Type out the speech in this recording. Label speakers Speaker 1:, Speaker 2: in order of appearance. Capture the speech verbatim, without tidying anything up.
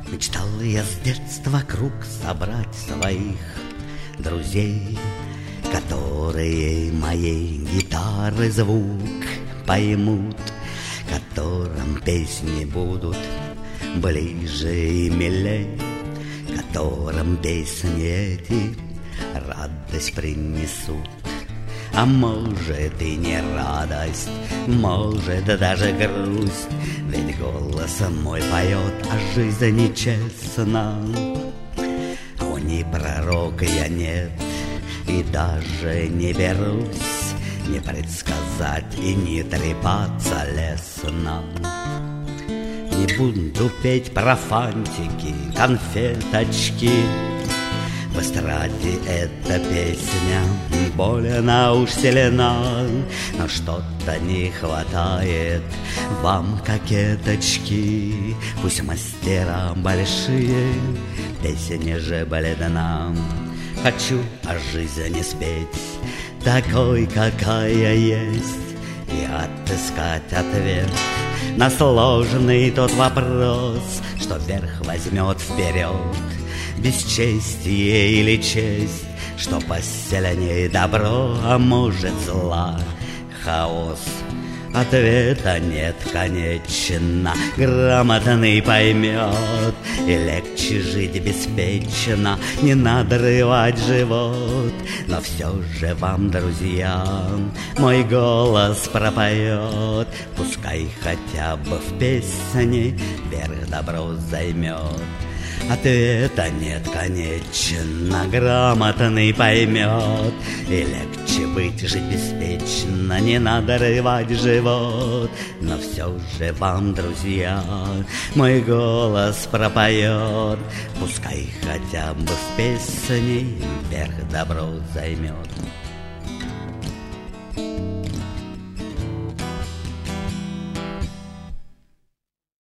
Speaker 1: Мечтал я с детства круг собрать своих друзей, которые моей гитары звук поймут, которым песни будут ближе и милей, которым песни эти радость принесут. А может и не радость, может даже грусть, ведь голос мой поет о жизни честно. О, не пророк я нет, и даже не берусь не предсказать и не трепаться лестно. Не буду петь про фантики, конфеточки. В эстраде эта песня больно уж сильна, но что-то не хватает вам кокеточки. Пусть мастера большие, песни же бледна. Хочу о жизни спеть такой, какая есть, и отыскать ответ на сложный тот вопрос, что верх возьмет вперед, бесчестие или честь, что посильнее добро, а может зла, хаос. Ответа нет, конечно, грамотный поймет, и легче жить беспечно, не надрывать живот. Но все же вам, друзья, мой голос пропоет, пускай хотя бы в песне верх добро займет. Ответа нет, конечно, грамотный поймет, и легче быть, жить беспечно, не надо рвать живот. Но все же вам, друзья, мой голос пропоет, пускай хотя бы в песне верх добро займет.